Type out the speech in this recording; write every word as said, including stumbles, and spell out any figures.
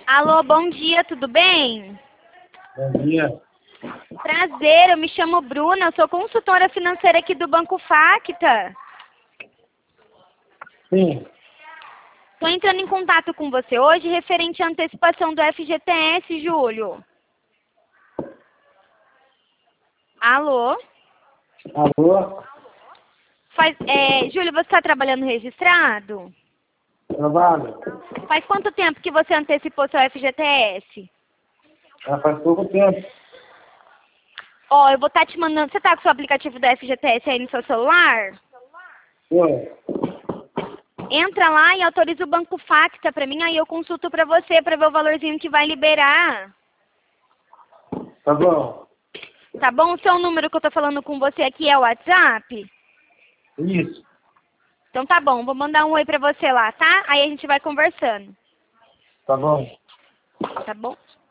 Alô, bom dia, tudo bem? Bom dia. Prazer, eu me chamo Bruna, eu sou consultora financeira aqui do Banco Facta. Sim. Estou entrando em contato com você hoje referente à antecipação do F G T S, Júlio. Alô? Alô? Faz, é, Júlio, você está trabalhando registrado? Trabalho? Faz quanto tempo que você antecipou seu F G T S? Já faz pouco tempo. Ó, eu vou estar te mandando... Você tá com o seu aplicativo do F G T S aí no seu celular? Oi. Entra lá e autoriza o Banco Facta pra mim, aí eu consulto pra você pra ver o valorzinho que vai liberar. Tá bom. Tá bom? O seu número que eu tô falando com você aqui é o WhatsApp? Isso. Então tá bom, vou mandar um oi pra você lá, tá? Aí a gente vai conversando. Tá bom. Tá bom?